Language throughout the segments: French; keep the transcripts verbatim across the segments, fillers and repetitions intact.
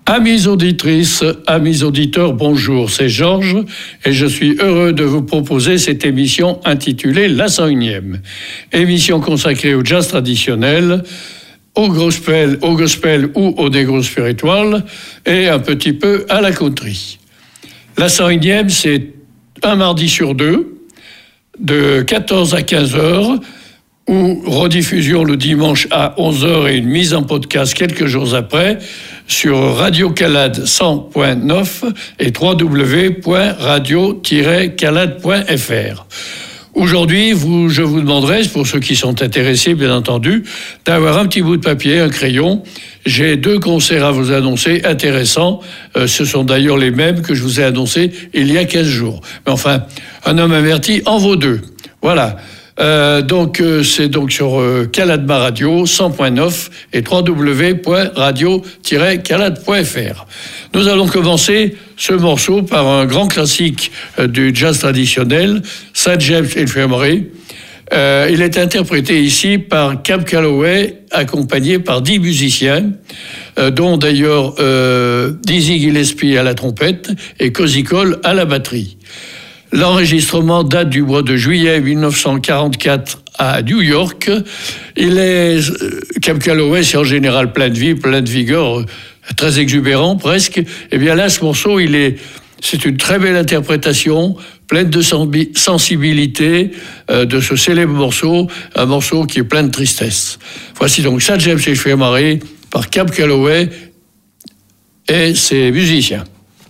Amis auditrices, amis auditeurs, bonjour, c'est Georges et je suis heureux de vous proposer cette émission intitulée La cent unième. Émission consacrée au jazz traditionnel, au gospel, au gospel ou au négro spiritual et un petit peu à la country. La cent unième, c'est un mardi sur deux, de quatorze à quinze heures, ou rediffusion le dimanche à onze heures et une mise en podcast quelques jours après sur Radio Calade cent point neuf et w w w point radio tiret calade point f r. Aujourd'hui, vous, je vous demanderai, pour ceux qui sont intéressés, bien entendu, d'avoir un petit bout de papier, un crayon. J'ai deux concerts à vous annoncer intéressants. Euh, ce sont d'ailleurs les mêmes que je vous ai annoncés il y a quinze jours. Mais enfin, un homme averti en vaut deux. Voilà. Euh, donc, euh, c'est donc sur euh, Caladma Radio cent point neuf et w w w point radio tiret calade point f r. Nous allons commencer ce morceau par un grand classique euh, du jazz traditionnel, Saint James Infirmary. Euh, il est interprété ici par Cab Calloway, accompagné par dix musiciens, euh, dont d'ailleurs euh, Dizzy Gillespie à la trompette et Cozy Cole à la batterie. L'enregistrement date du mois de juillet mille neuf cent quarante-quatre à New York. Il est, Cab Calloway, c'est en général plein de vie, plein de vigueur, très exubérant presque. Et bien là, ce morceau, il est, c'est une très belle interprétation, pleine de sensibilité euh, de ce célèbre morceau, un morceau qui est plein de tristesse. Voici donc Saint James Infirmary par Cab Calloway et ses musiciens.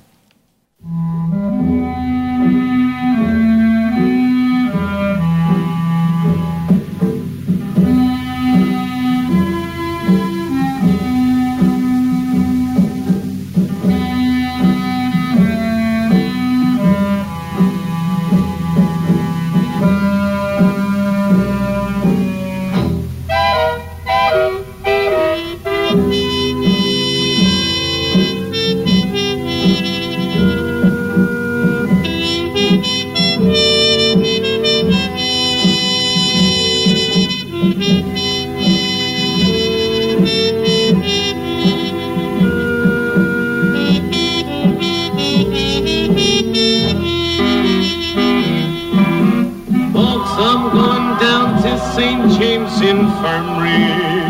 Infirmary.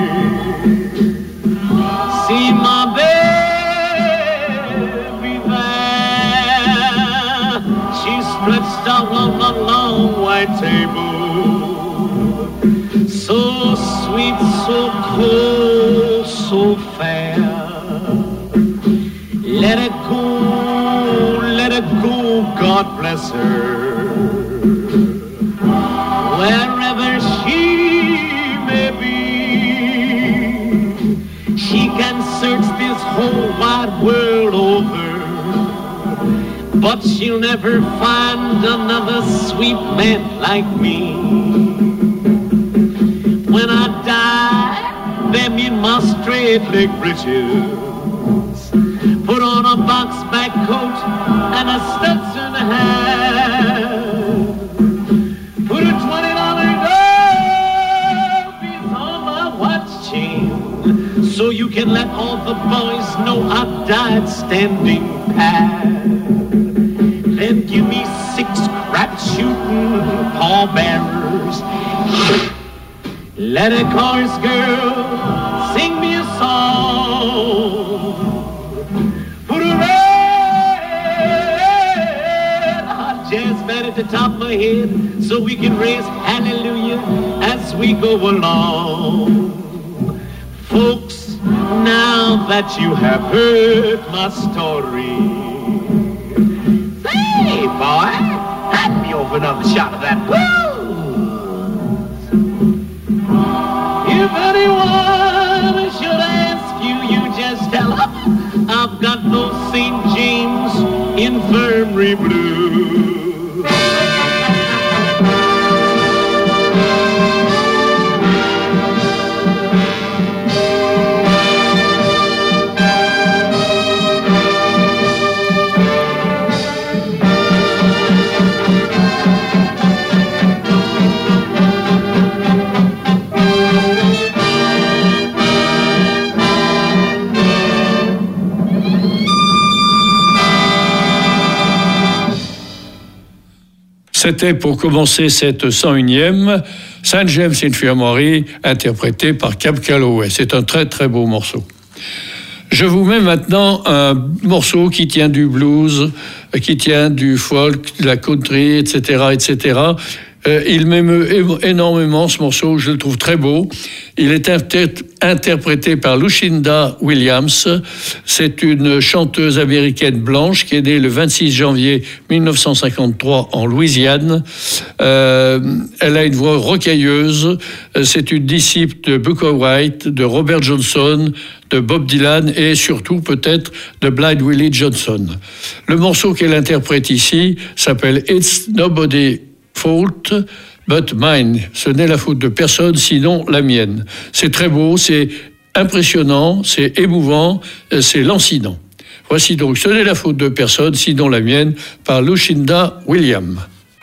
See my baby there. She's stretched out on a long white table. So sweet, so cold, so fair. Let it go, let it go, God bless her. Wherever she search this whole wide world over, but she'll never find another sweet man like me. When I die, them in my straight leg breeches, put on a box back coat and a Stetson hat, put a twenty dollar gold piece on my watch chain, so you can let all the boys know I died standing pat. Then give me six crap-shooting pallbearers. Let a chorus girl sing me a song. Put a red hot jazz band at the top of my head, so we can raise hallelujah as we go along. Folks, now that you have heard my story, hey boy, hand me over another shot of that booze. If anyone should ask you, you just tell them I've got those Saint James Infirmary blues. C'était pour commencer cette cent unième Saint James Infirmary, interprété par Cab Calloway. C'est un très très beau morceau. Je vous mets maintenant un morceau qui tient du blues, qui tient du folk, de la country, et cetera, et cetera. Euh, il m'émeut énormément ce morceau, je le trouve très beau. Il est inter- interprété par Lucinda Williams. C'est une chanteuse américaine blanche qui est née le vingt-six janvier mille neuf cent cinquante-trois en Louisiane. Euh, elle a une voix rocailleuse. C'est une disciple de Booker White, de Robert Johnson, de Bob Dylan et surtout peut-être de Blind Willie Johnson. Le morceau qu'elle interprète ici s'appelle It's Nobody Fault but mine. Ce n'est la faute de personne, sinon la mienne. C'est très beau, c'est impressionnant, c'est émouvant, c'est lancinant. Voici donc Ce n'est la faute de personne, sinon la mienne, par Lucinda Williams.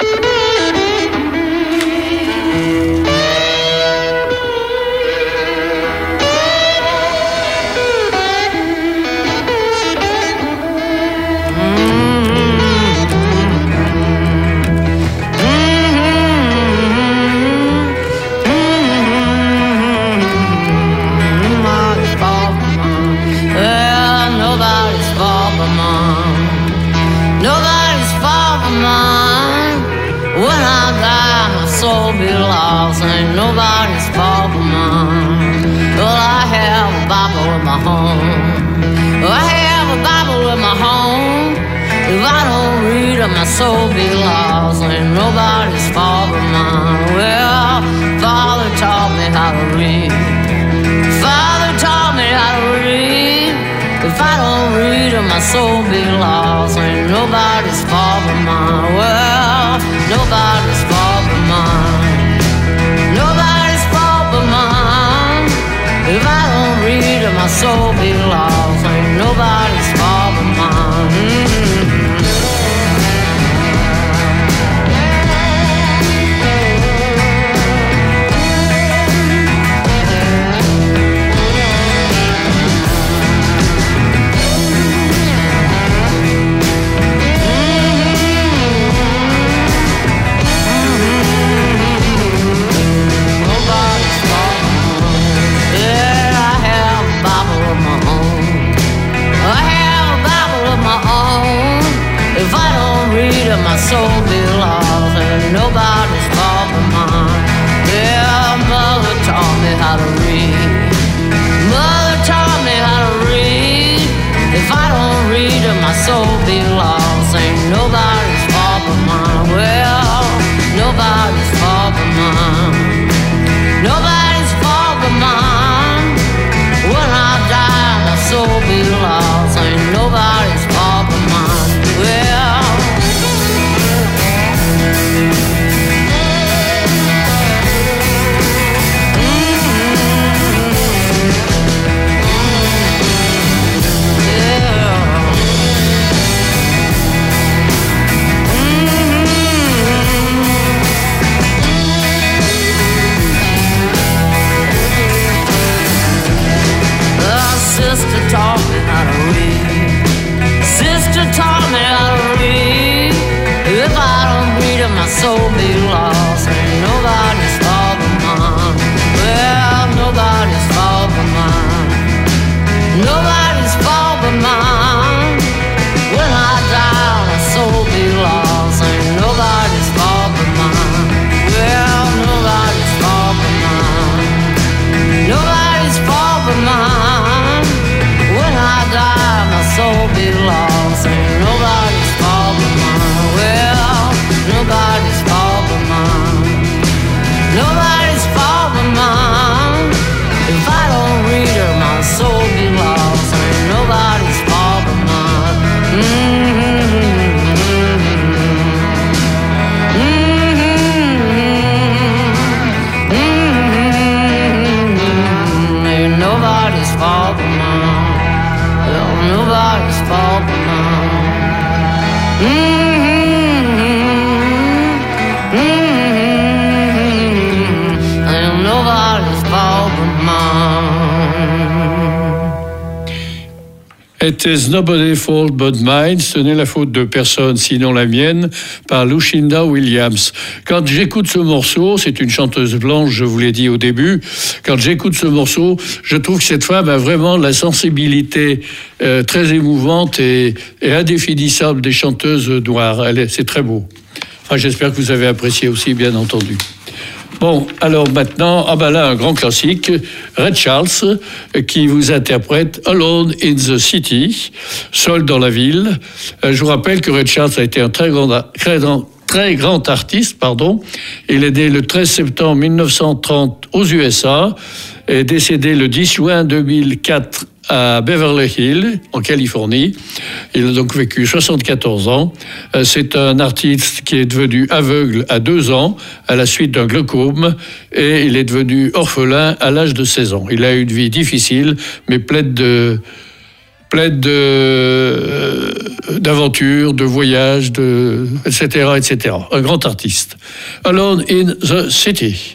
My soul be lost, ain't nobody's fault but mine. Well, Father taught me how to read. Father taught me how to read. If I don't read, my soul be lost, ain't nobody's fault but mine. Well, nobody's fault but mine. Nobody's fault but mine. If I don't read, my soul be lost, ain't nobody's fault but mine. Mm-hmm. My soul be lost and nobody's fault but mine. Yeah, mother taught me how to read. Mother taught me how to read. If I don't read, my soul be lost. Ain't nobody's fault but mine. Well, nobody's fault but mine. Nobody's fault but mine. When I die, my soul be lost. Ain't nobody's fault but mine. Well, sister taught me how to read. Sister taught me how to read. If I don't read it, my soul be lost. Ain't nobody's fault but mine. Well, nobody's fault but mine. Nobody's fault but mine. When I die, my soul be lost. Ain't nobody's fault but mine. Well, nobody's fault but mine. Nobody's fault but mine. When I die, my soul be lost. Ain't nobody's fault but mine. Well, nobody's fault but mine. Nobody's fault but mine. If I don't read her, my soul be lost. Ain't nobody's fault but mine. Mm-hmm. Mm-hmm. Mm-hmm. Ain't nobody's fault but mine. Nobody's fault but mine. Mm-hmm. Mm-hmm. Ain't nobody's fault but mine. It is nobody's fault but mine. Ce n'est la faute de personne sinon la mienne, par Lucinda Williams. Quand j'écoute ce morceau, c'est une chanteuse blanche, je vous l'ai dit au début. Quand j'écoute ce morceau, je trouve que cette femme a vraiment la sensibilité euh, très émouvante et, et indéfinissable des chanteuses noires. Elle est, c'est très beau. Enfin, j'espère que vous avez apprécié aussi, bien entendu. Bon, alors maintenant, ah ben là, un grand classique, Ray Charles, qui vous interprète Alone in the City, seul dans la ville. Euh, je vous rappelle que Ray Charles a été un très grand, très grand, très grand artiste, pardon. Il est né le treize septembre mille neuf cent trente aux U S A et décédé le dix juin deux mille quatre à Beverly Hills, en Californie. Il a donc vécu soixante-quatorze ans. C'est un artiste qui est devenu aveugle à deux ans à la suite d'un glaucome et il est devenu orphelin à l'âge de seize ans. Il a eu une vie difficile, mais pleine de, pleine de, d'aventures, de voyages, de, et cetera, et cetera. Un grand artiste. Alone in the City.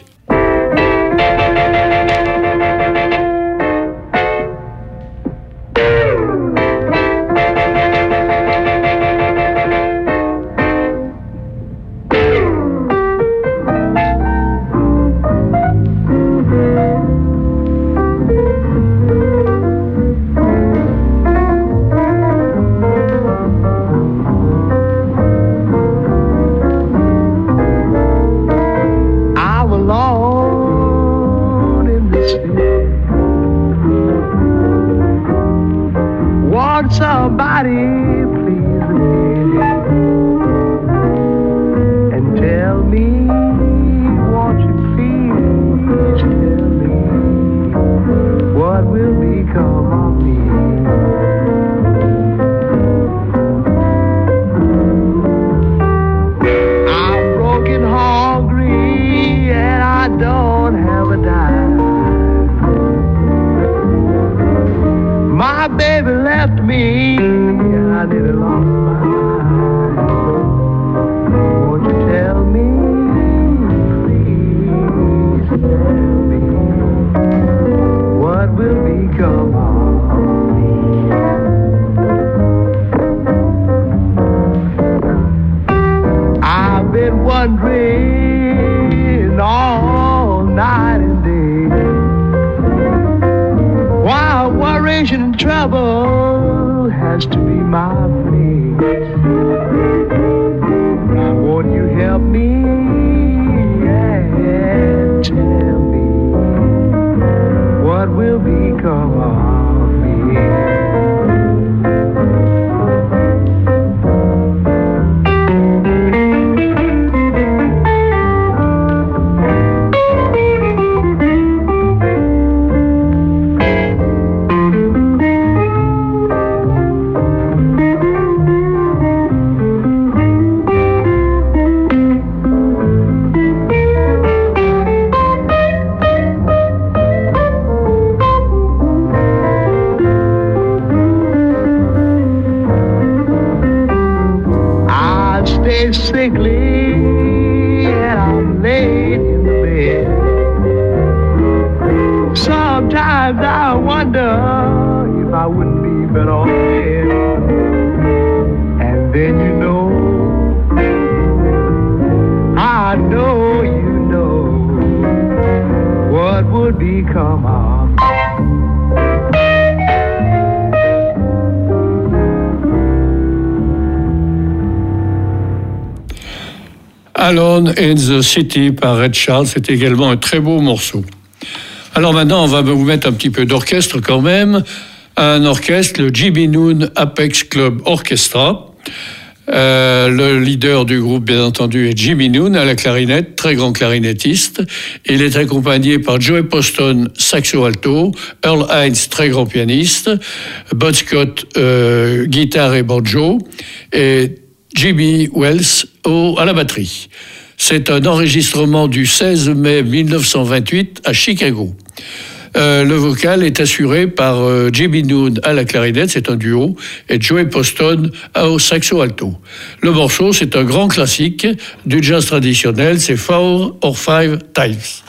Alone in the City par Ray Charles, c'est également un très beau morceau. Alors maintenant, on va vous mettre un petit peu d'orchestre quand même. Un orchestre, le Jimmy Noon Apex Club Orchestra. Euh, le leader du groupe, bien entendu, est Jimmy Noon à la clarinette, très grand clarinettiste. Il est accompagné par Joey Poston, saxo alto, Earl Hines, très grand pianiste, Bud Scott, euh, guitare et banjo, et Jimmy Wells au, à la batterie. C'est un enregistrement du seize mai mille neuf cent vingt-huit à Chicago. Euh, le vocal est assuré par euh, Jimmy Noon à la clarinette, c'est un duo, et Joey Poston au saxo alto. Le morceau, c'est un grand classique du jazz traditionnel, c'est Four or Five Times.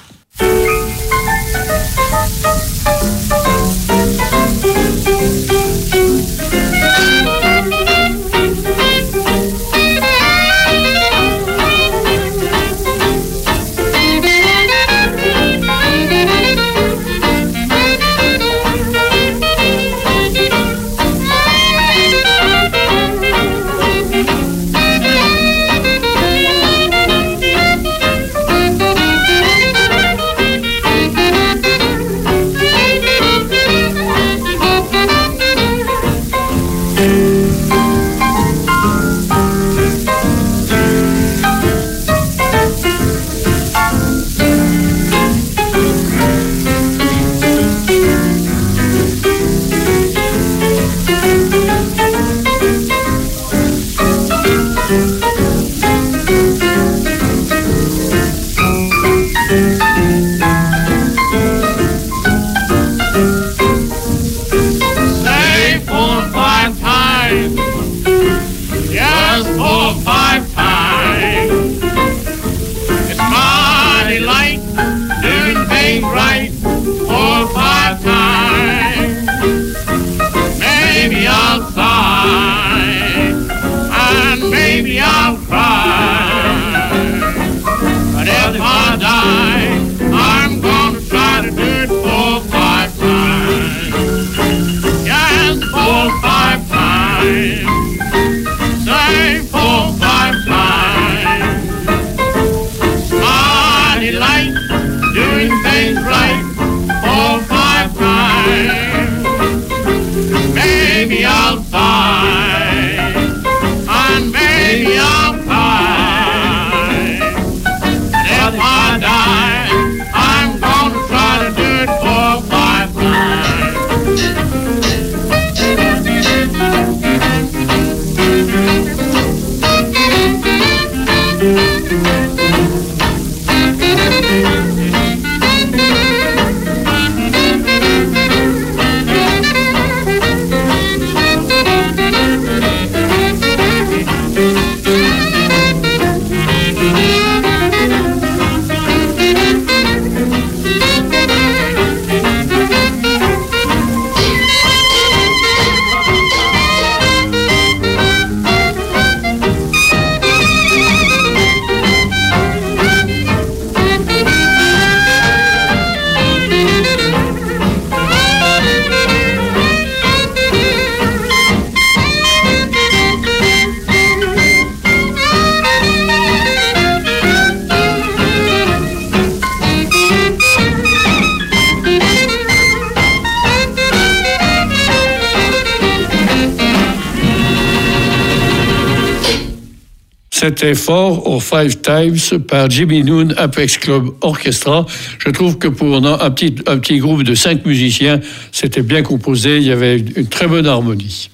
C'était Four or Five Times par Jimmy Noon Apex Club Orchestra. Je trouve que pour un petit, un petit groupe de cinq musiciens, c'était bien composé, il y avait une très bonne harmonie.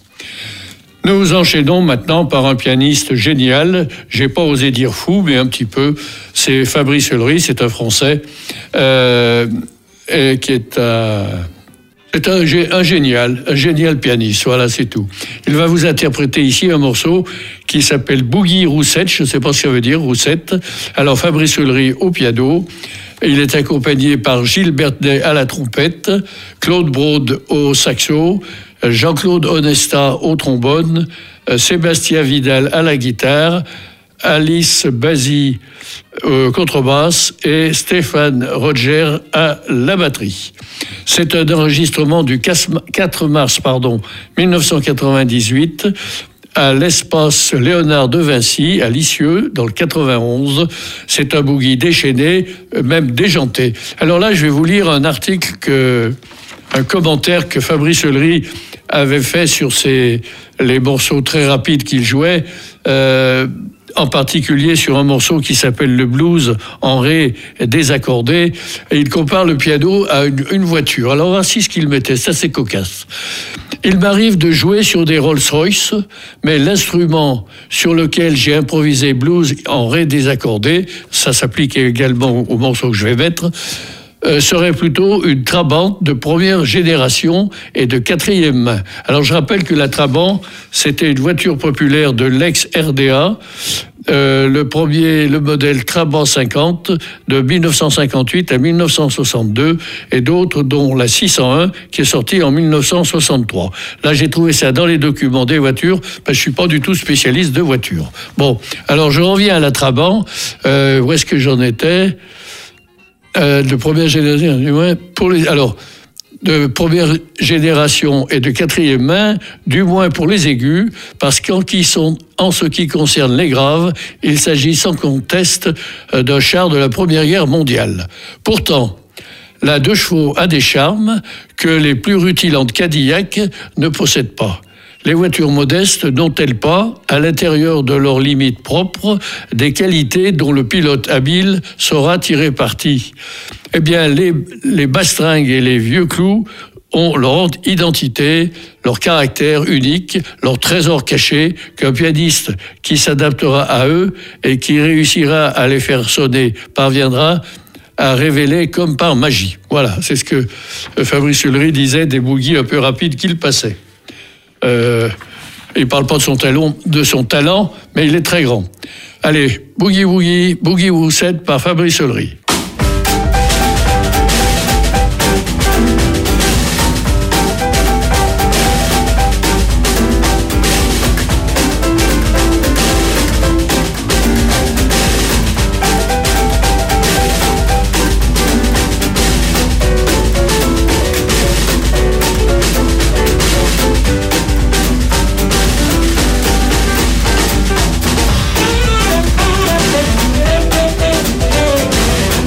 Nous enchaînons maintenant par un pianiste génial, j'ai pas osé dire fou, mais un petit peu, c'est Fabrice Ullery, c'est un Français, euh, et qui est un... C'est un, un génial, un génial pianiste, voilà, c'est tout. Il va vous interpréter ici un morceau qui s'appelle Boogie Roussette, je ne sais pas ce que ça veut dire, Roussette. Alors Fabrice Ullery au piano, il est accompagné par Gilles Bertnet à la trompette, Claude Broad au saxo, Jean-Claude Onesta au trombone, Sébastien Vidal à la guitare, Alice Bazy euh, contrebasse et Stéphane Roger à la batterie. C'est un enregistrement du quatre mars pardon, dix-neuf cent quatre-vingt-dix-huit à l'espace Léonard de Vinci, à Lisieux, dans le quatre-vingt-onze. C'est un boogie déchaîné, même déjanté. Alors là, je vais vous lire un article, que, un commentaire que Fabrice Ullery avait fait sur ses, les morceaux très rapides qu'il jouait, euh, en particulier sur un morceau qui s'appelle le blues en ré désaccordé, et il compare le piano à une, une voiture. Alors voici ce qu'il mettait, ça c'est cocasse. Il m'arrive de jouer sur des Rolls-Royce, mais l'instrument sur lequel j'ai improvisé blues en ré désaccordé, ça s'applique également au morceau que je vais mettre, Euh, serait plutôt une Trabant de première génération et de quatrième main. Alors je rappelle que la Trabant, c'était une voiture populaire de l'ex-R D A, euh, le premier, le modèle Trabant cinquante de dix-neuf cent cinquante-huit à dix-neuf cent soixante-deux, et d'autres dont la six cent un qui est sortie en dix-neuf cent soixante-trois. Là j'ai trouvé ça dans les documents des voitures, parce que je suis pas du tout spécialiste de voitures. Bon, alors je reviens à la Trabant. Euh, où est-ce que j'en étais ? Euh, de première génération, du moins, pour les, alors, de première génération et de quatrième main, du moins pour les aigus, parce qu'en qui sont, en ce qui concerne les graves, il s'agit sans conteste euh, d'un char de la Première Guerre mondiale. Pourtant, la deux chevaux a des charmes que les plus rutilantes Cadillac ne possèdent pas. Les voitures modestes n'ont-elles pas, à l'intérieur de leurs limites propres, des qualités dont le pilote habile saura tirer parti ? Eh bien, les, les bastringues et les vieux clous ont leur identité, leur caractère unique, leur trésor caché, qu'un pianiste qui s'adaptera à eux et qui réussira à les faire sonner parviendra à révéler comme par magie. Voilà, c'est ce que Fabrice Ullery disait des boogies un peu rapides qu'il passait. Euh, il ne parle pas de son, talon, de son talent, mais il est très grand. Allez, Boogie Woogie, Boogie Roussette par Fabrice Ullery. Thank you.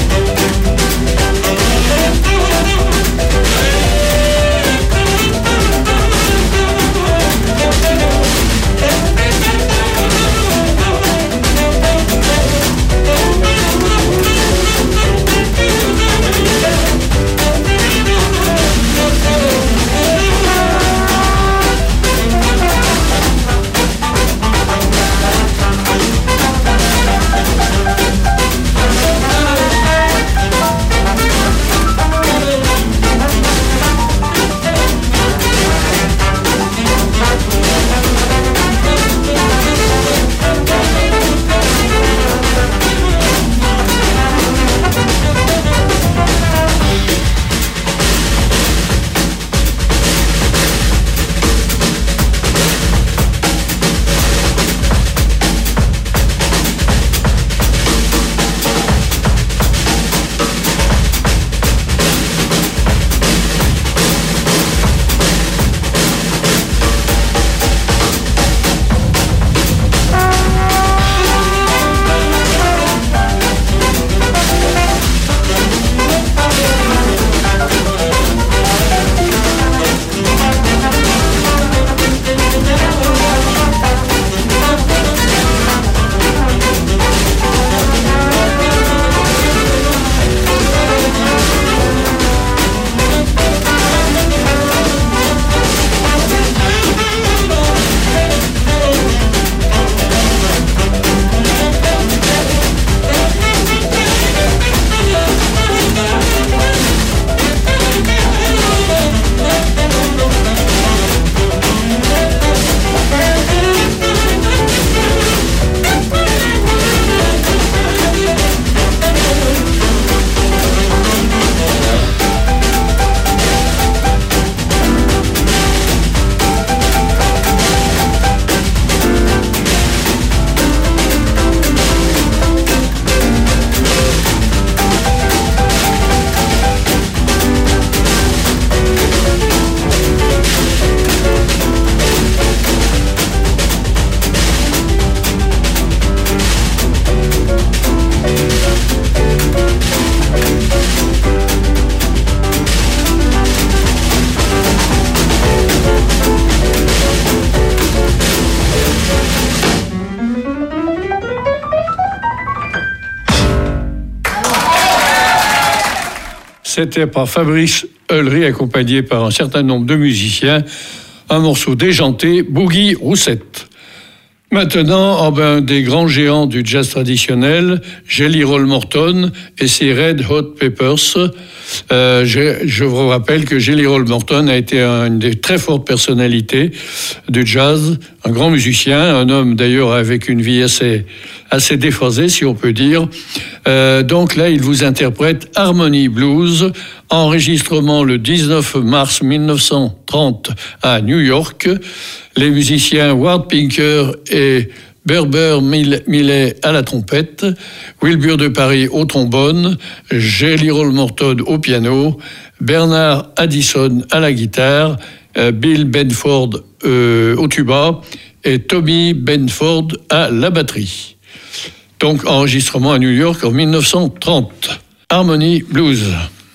C'était par Fabrice Heulery, accompagné par un certain nombre de musiciens, un morceau déjanté, Boogie Roussette. Maintenant, oh ben, des grands géants du jazz traditionnel, Jelly Roll Morton et ses Red Hot Peppers. Euh, je, je vous rappelle que Jelly Roll Morton a été une des très fortes personnalités du jazz, un grand musicien, un homme d'ailleurs avec une vie assez, assez déphasée, si on peut dire. Euh, donc là, il vous interprète Harmony Blues, enregistrement le dix-neuf mars mille neuf cent trente à New York. Les musiciens Ward Pinker et Berber Millet à la trompette, Wilbur de Paris au trombone, Jelly Roll Morton au piano, Bernard Addison à la guitare, Bill Benford euh, au tuba et Tommy Benford à la batterie. Donc enregistrement à New York en mille neuf cent trente. Harmony Blues.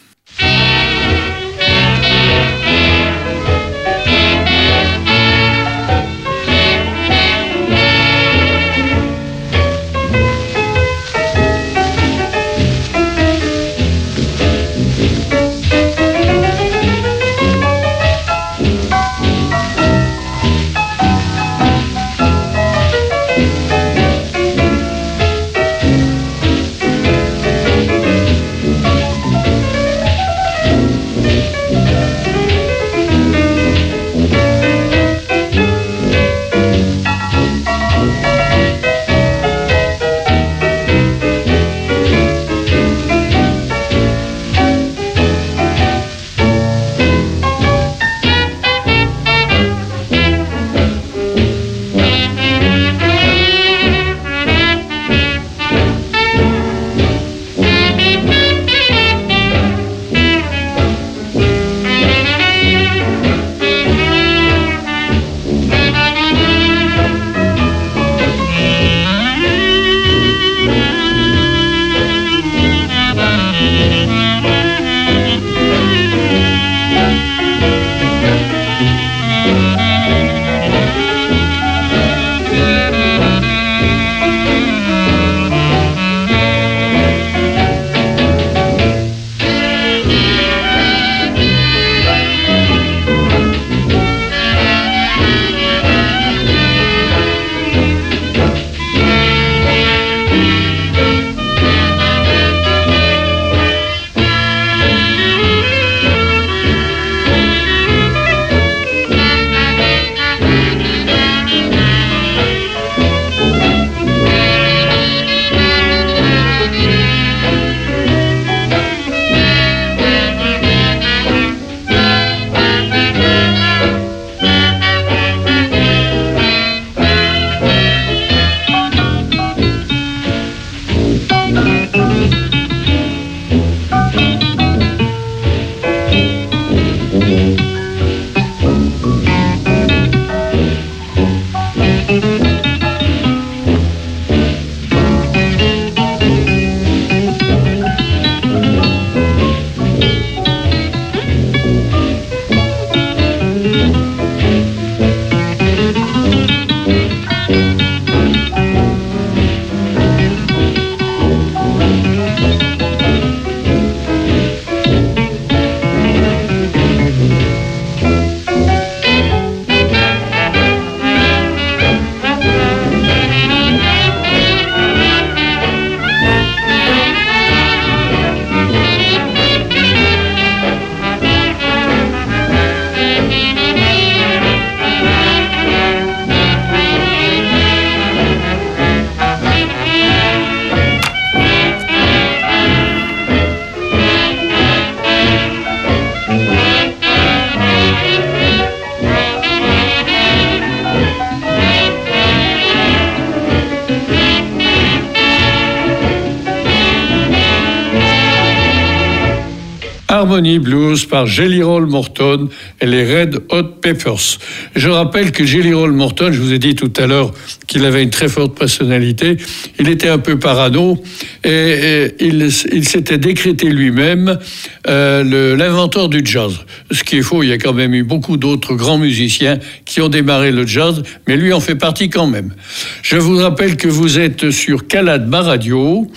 Harmony Blues par Jelly Roll Morton et les Red Hot Peppers. Je rappelle que Jelly Roll Morton, je vous ai dit tout à l'heure qu'il avait une très forte personnalité, il était un peu parano et, et il, il s'était décrété lui-même euh, le, l'inventeur du jazz. Ce qui est faux, il y a quand même eu beaucoup d'autres grands musiciens qui ont démarré le jazz, mais lui en fait partie quand même. Je vous rappelle que vous êtes sur Kaladma Radio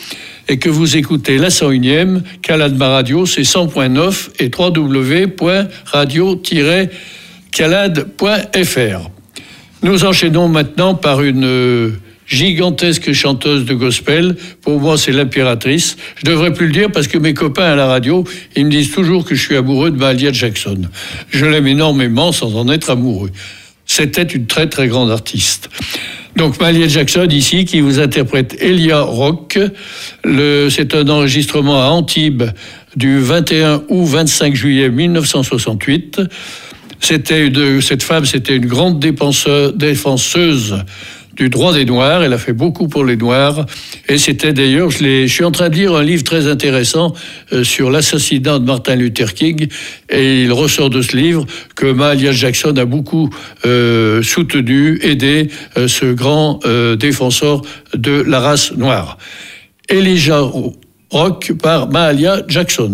et que vous écoutez la cent unième, Caladma Radio, c'est cent point neuf et w w w point radio tiret calade point f r. Nous enchaînons maintenant par une gigantesque chanteuse de gospel. Pour moi, c'est l'impératrice. Je devrais plus le dire parce que mes copains à la radio, ils me disent toujours que je suis amoureux de Mahalia Jackson. Je l'aime énormément sans en être amoureux. C'était une très très grande artiste. Donc Mahalia Jackson ici qui vous interprète Elia Rock. Le, c'est un enregistrement à Antibes du vingt et un août vingt-cinq juillet mille neuf cent soixante-huit. C'était une, cette femme, c'était une grande défenseuse du droit des Noirs. Elle a fait beaucoup pour les Noirs. Et c'était d'ailleurs, je, l'ai, je suis en train de lire un livre très intéressant euh, sur l'assassinat de Martin Luther King. Et il ressort de ce livre que Mahalia Jackson a beaucoup euh, soutenu, aidé euh, ce grand euh, défenseur de la race noire. Elijah Rock par Mahalia Jackson.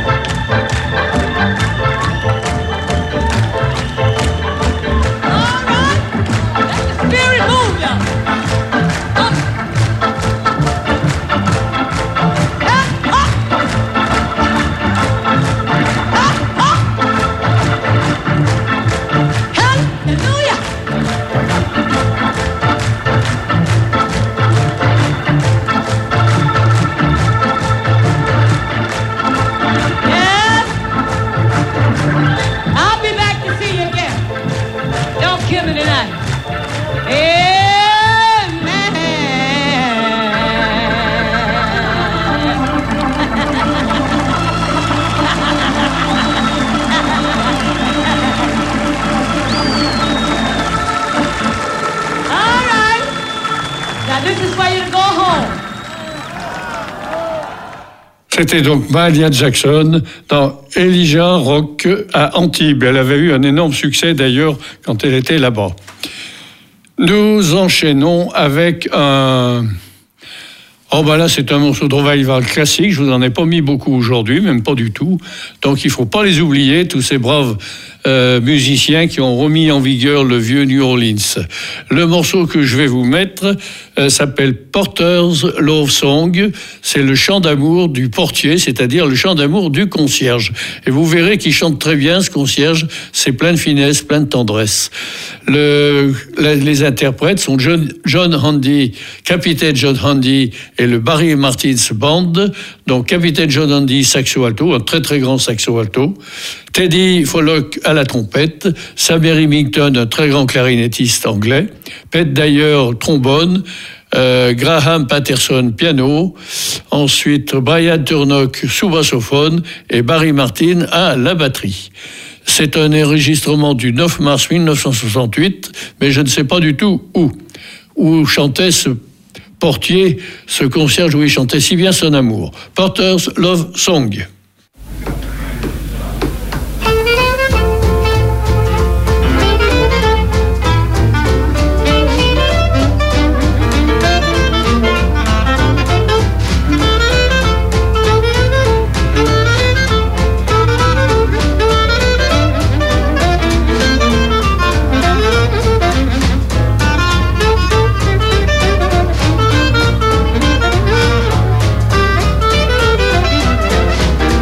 All right. C'était donc Mahalia Jackson dans Elijah Rock à Antibes. Elle avait eu un énorme succès d'ailleurs quand elle était là-bas. Nous enchaînons avec un... Oh ben là, c'est un morceau de revival classique. Je vous en ai pas mis beaucoup aujourd'hui, même pas du tout. Donc il faut pas les oublier, tous ces braves euh, musiciens qui ont remis en vigueur le vieux New Orleans. Le morceau que je vais vous mettre euh, s'appelle Porter's Love Song. C'est le chant d'amour du portier, c'est-à-dire le chant d'amour du concierge. Et vous verrez qu'il chante très bien, ce concierge. C'est plein de finesse, plein de tendresse. Le, la, les interprètes sont John, John Handy, Capitaine John Handy et le Barry Martins Band. Donc Capitaine John Handy, saxo alto, un très très grand saxo alto. Teddy Follock à la trompette, Sammy Remington, un très grand clarinettiste anglais, Pete Dyer, trombone, euh, Graham Patterson, piano, ensuite Brian Turnock, sous-bassophone, et Barry Martin à la batterie. C'est un enregistrement du neuf mars mille neuf cent soixante-huit, mais je ne sais pas du tout où, où chantait ce portier, ce concierge où il chantait si bien son amour. Porter's Love Song. Thank you.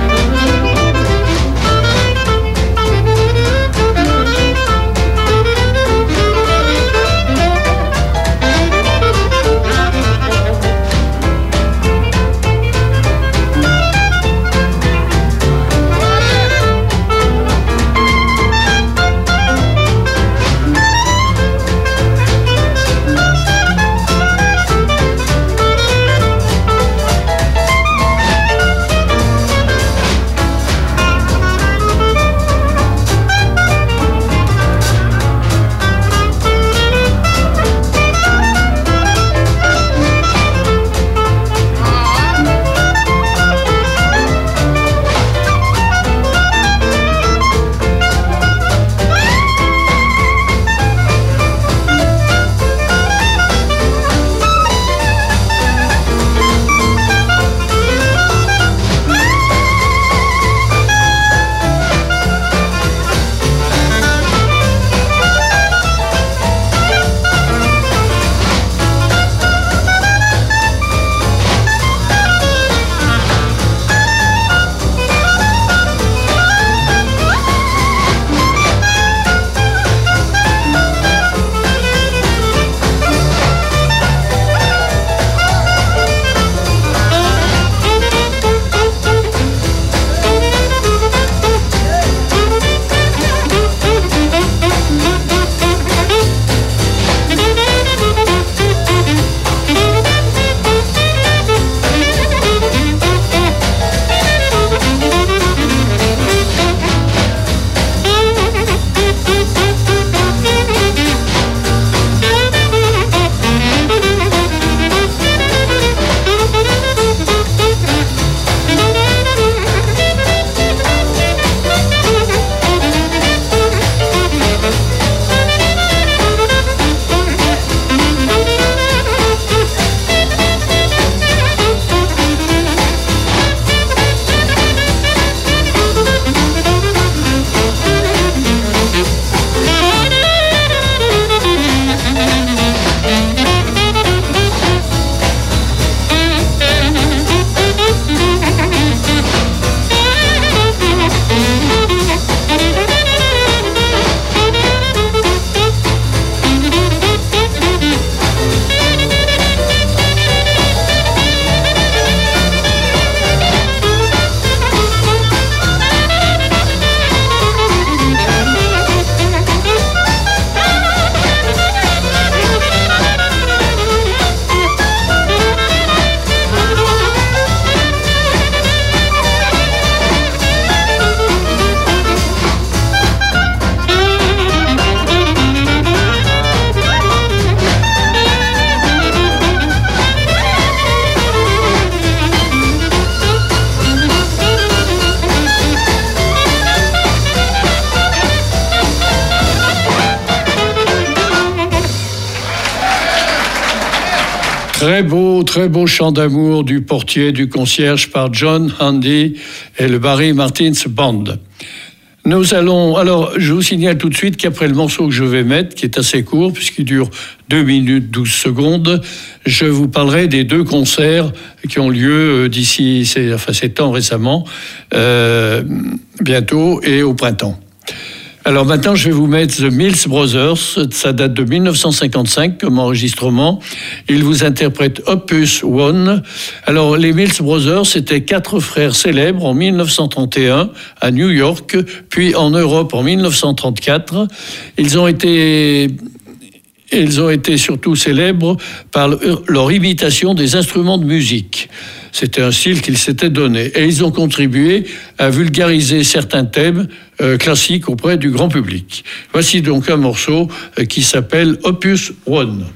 Très beau, très beau chant d'amour du portier, du concierge par John Handy et le Barry Martins Band. Nous allons, alors je vous signale tout de suite qu'après le morceau que je vais mettre, qui est assez court puisqu'il dure deux minutes douze secondes, je vous parlerai des deux concerts qui ont lieu d'ici, c'est, enfin c'est temps récemment, euh, bientôt et au printemps. Alors maintenant, je vais vous mettre The Mills Brothers. Ça date de dix-neuf cent cinquante-cinq comme enregistrement. Ils vous interprètent Opus One. Alors, les Mills Brothers, c'était quatre frères célèbres en dix-neuf cent trente et un à New York, puis en Europe en dix-neuf cent trente-quatre. Ils ont été... Ils ont été surtout célèbres par leur imitation des instruments de musique. C'était un style qu'ils s'étaient donné. Et ils ont contribué à vulgariser certains thèmes euh, classiques auprès du grand public. Voici donc un morceau euh, qui s'appelle Opus One.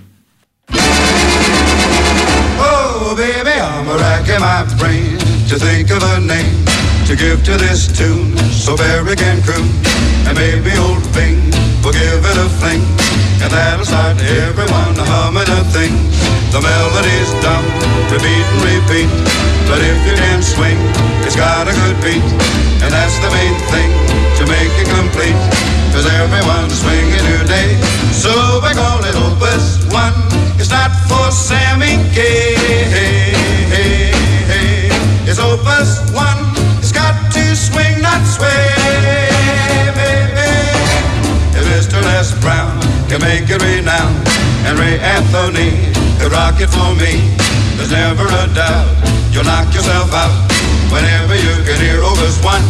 Oh, baby, I'm racking my brain to think of a name to give to this tune so very can croon. And maybe old Bing will give it a fling, and that'll start everyone humming a thing. The melody's dumb, repeat and repeat, but if you can swing, it's got a good beat, and that's the main thing to make it complete, cause everyone's swinging today, so we call it Opus One. It's not for Sammy K, it's Opus One. It's got to swing, not sway, baby. If Mister Les Brown can make it renowned, and Ray Anthony could rock it for me, there's never a doubt you'll knock yourself out whenever you can hear Opus One.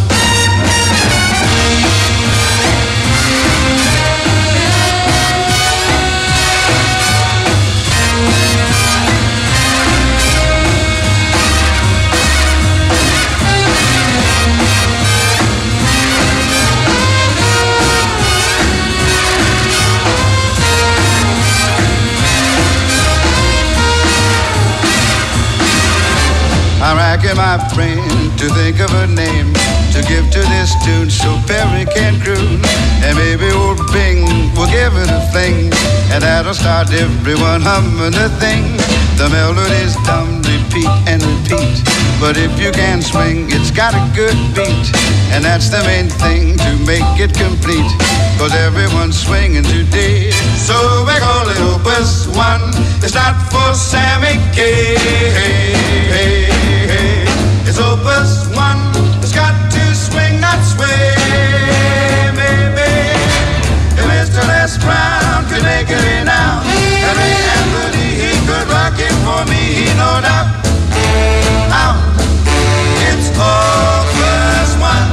I'm racking my brain to think of a name to give to this tune so Perry can croon. And maybe old Bing will give it a fling, and that'll start everyone humming a thing. The melody's dumb, repeat and repeat, but if you can swing, it's got a good beat, and that's the main thing to make it complete, cause everyone's swinging today, so we call it Opus One. It's not for Sammy K, it's Opus One. It's got to swing, not sway, baby. If Mister Les Brown could make it in now, and Ray Anthony, he could rock it for me, no doubt. Now, it's Opus One.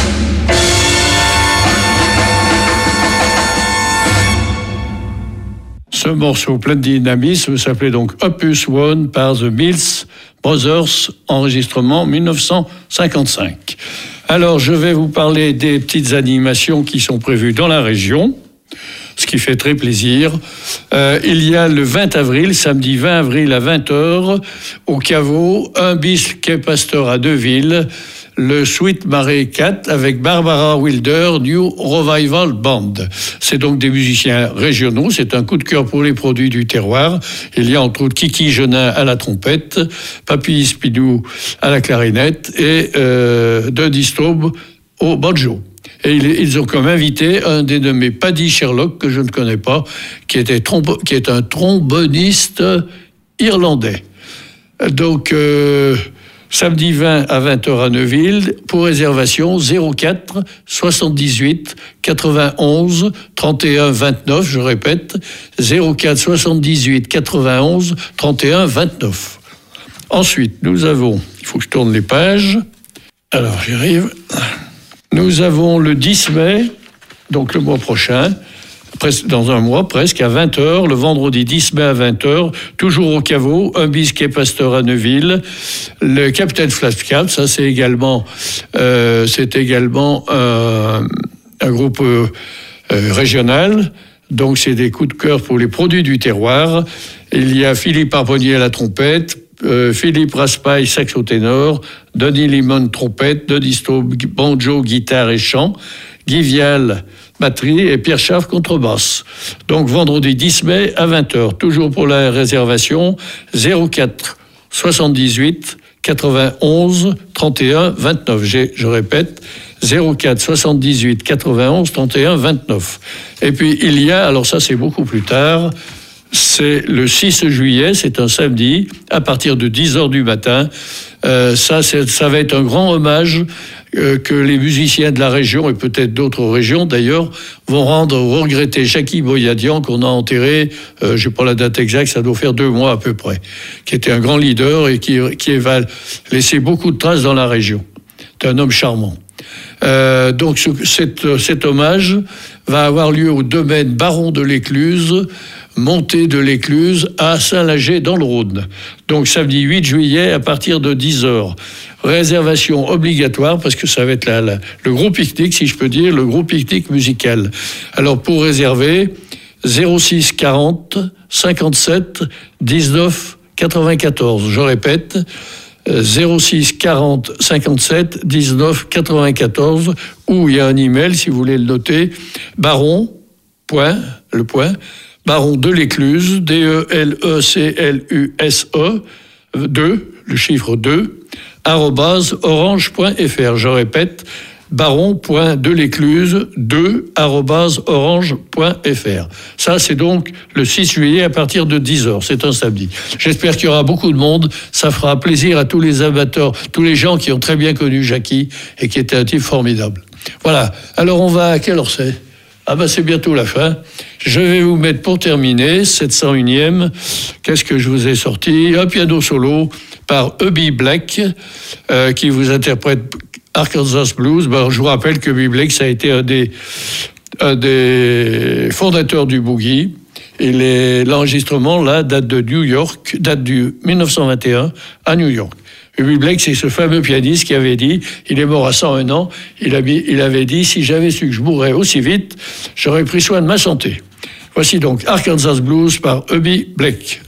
Ce morceau plein de dynamisme s'appelait donc Opus One par The Mills Brothers, enregistrement dix-neuf cent cinquante-cinq. Alors, je vais vous parler des petites animations qui sont prévues dans la région, ce qui fait très plaisir. Euh, il y a le vingt avril, samedi vingt avril à vingt heures, au Caveau, un bis quai Pasteur à Deville, le Sweet Mary Cat avec Barbara Wilder, New Revival Band. C'est donc des musiciens régionaux, c'est un coup de cœur pour les produits du terroir. Il y a entre autres Kiki Genin à la trompette, Papy Spidou à la clarinette et euh, Duddy Staub au banjo. Et ils ont comme invité un dénommé Paddy Sherlock, que je ne connais pas, qui, était trombo- qui est un tromboniste irlandais. Donc, euh, samedi vingt à vingt heures à Neuville, pour réservation zéro quatre soixante-dix-huit quatre-vingt-onze trente et un vingt-neuf, je répète, zéro quatre soixante-dix-huit quatre-vingt-onze trente et un vingt-neuf. Ensuite, nous avons, il faut que je tourne les pages, alors j'y arrive, nous avons le dix mai, donc le mois prochain, dans un mois presque, à vingt heures, le vendredi dix mai à vingt heures, toujours au Caveau, un bis quai Pasteur à Neuville, le Capitaine Flapcat, ça c'est également, euh, c'est également un, un groupe euh, régional, donc c'est des coups de cœur pour les produits du terroir. Il y a Philippe Arbonnier à la trompette, euh, Philippe Raspail saxo ténor, Denis Limon trompette, Denis Staub banjo, guitare et chant, Guy Vial batterie, et Pierre Schaff, contrebasse. Donc vendredi dix mai à vingt heures. Toujours pour la réservation, zéro quatre soixante-dix-huit quatre-vingt-onze trente et un vingt-neuf. Je, je répète, zéro quatre soixante-dix-huit quatre-vingt-onze trente et un vingt-neuf. Et puis il y a, alors ça c'est beaucoup plus tard, c'est le six juillet, c'est un samedi, à partir de dix heures du matin. Euh, ça, c'est, ça va être un grand hommage euh, que les musiciens de la région, et peut-être d'autres régions d'ailleurs, vont rendre au regretté Jackie Boyadian, qu'on a enterré, euh, je n'ai pas la date exacte, ça doit faire deux mois à peu près, qui était un grand leader et qui, qui va laisser beaucoup de traces dans la région. C'est un homme charmant. Euh, donc ce, cet, cet hommage va avoir lieu au domaine Baron de l'Écluse, montée de l'Écluse à Saint-Lager dans le Rhône. Donc samedi huit juillet à partir de dix heures. Réservation obligatoire parce que ça va être la, la, le gros pique-nique, si je peux dire, le gros pique-nique musical. Alors pour réserver, zéro six quarante cinquante-sept dix-neuf quatre-vingt-quatorze. Je répète, zéro six quarante cinquante-sept dix-neuf quatre-vingt-quatorze, ou il y a un email si vous voulez le noter, baron, point, le point, Baron de l'Écluse, D E L E C L U S E, deux, le chiffre deux, arrobase orange point f r. Je répète, baron.delecluse deux, arrobase orange point f r. Ça, c'est donc le six juillet à partir de dix heures. C'est un samedi. J'espère qu'il y aura beaucoup de monde. Ça fera plaisir à tous les amateurs, tous les gens qui ont très bien connu Jackie et qui était un type formidable. Voilà. Alors, on va à quelle heure c'est ? Ah ben c'est bientôt la fin. Je vais vous mettre pour terminer, sept cent unième, qu'est-ce que je vous ai sorti ? Un piano solo par Hubby Black, euh, qui vous interprète Arkansas Blues. Ben, je vous rappelle que Hubby Black, ça a été un des, un des fondateurs du boogie. Et les, l'enregistrement, là, date de New York, date du dix-neuf cent vingt et un à New York. Hubby Black, c'est ce fameux pianiste qui avait dit, il est mort à cent un ans, il, a, il avait dit, si j'avais su que je mourrais aussi vite, j'aurais pris soin de ma santé. Voici donc Arkansas Blues par Hubby Black.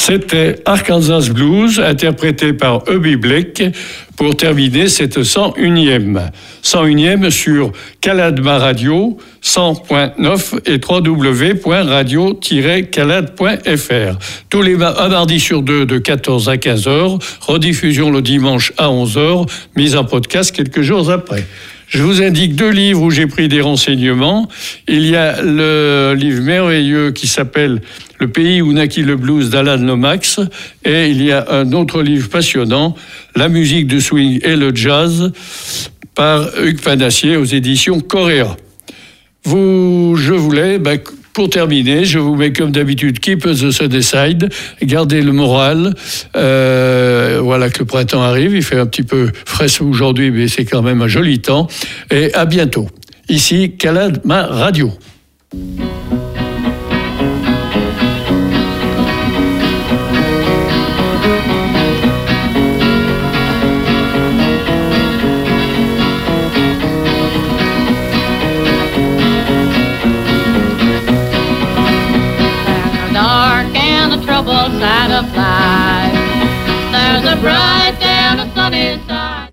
C'était Arkansas Blues, interprété par Hubby Blake, pour terminer cette cent unième. cent unième sur Caladma Radio, cent point neuf et w w w point radio tiret calade point f r. Tous les ma- un mardi sur deux de quatorze à quinze heures, rediffusion le dimanche à onze heures, mise en podcast quelques jours après. Je vous indique deux livres où j'ai pris des renseignements. Il y a le livre merveilleux qui s'appelle « Le pays où naquit le blues » d'Alan Lomax, et il y a un autre livre passionnant, « La musique du swing et le jazz » par Hugues Panassier aux éditions Coréa. Vous, je voulais, ben, pour terminer, je vous mets comme d'habitude Keep the Sun Aside, gardez le moral. Euh, voilà que le printemps arrive, il fait un petit peu frais aujourd'hui, mais c'est quand même un joli temps. Et à bientôt. Ici, Caladma Radio. Side of life. There's a bright and a sunny side.